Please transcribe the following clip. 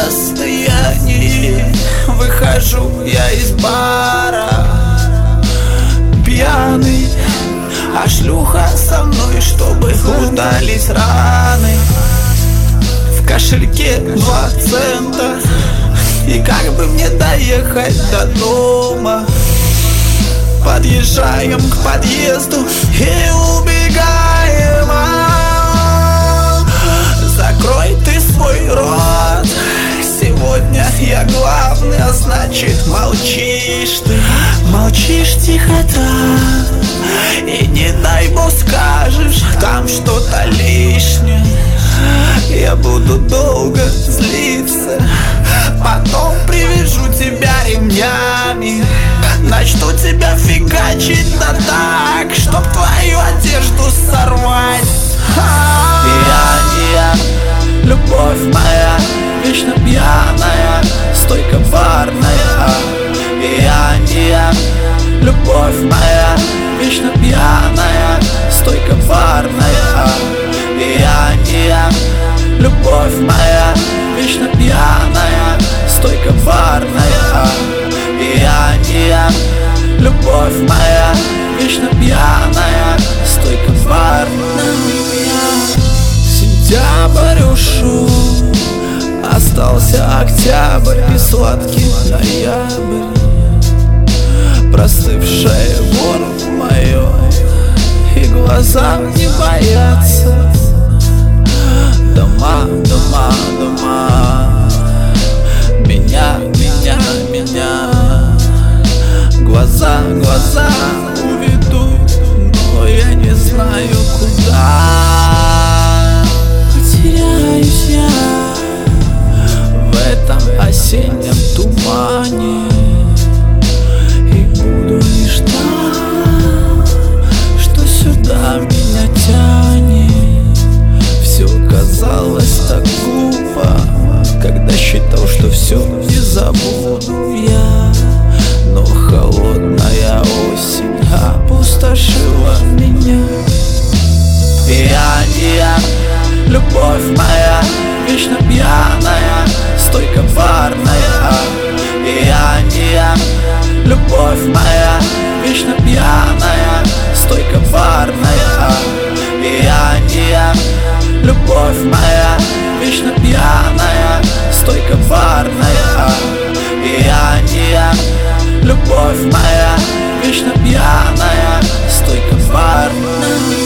состоянии выхожу я из бара пьяный, а шлюха со мной, чтобы удалить раны. В кошельке 2 цента, и как бы мне доехать до дома? Подъезжаем к подъезду и убегаем. Закрой ты свой рот, сегодня я главный, а значит молчишь ты. Молчишь тихо так, и не дай бог скажешь там что-то лишнее. Я буду долго злиться, потом привяжу тебя ремнями, начну тебя фигачить да так, чтоб твою одежду сорвать. Я не я, любовь моя, вечно пьяная, стой коварная. Я не я, любовь моя, вечно пьяная, стой коварная. Я не я, любовь моя, вечно пьяная, стой коварная. Я не я, любовь моя, вечно пьяная, стой коварная. Сентябрь ушел, остался октябрь и сладкий ноябрь. Простывшее горло мое, и глаза не боятся. Дома, дома, дома, меня, меня, меня. Глаза, глаза уведут, но я не знаю куда. Потеряюсь я в этом осеннем тумане, и буду лишь там, что сюда меня тянет. Все казалось так глупо, когда считал, что все не забуду я. Но холодная осень опустошила меня. Я не я, любовь моя, вечно пьяная, стой коварная. Я не я, любовь моя, вечно пьяная, стой коварная. Я не я, любовь моя, вечно пьяная, стой коварная. Я не я, любовь моя, вечно пьяная, стой коварная.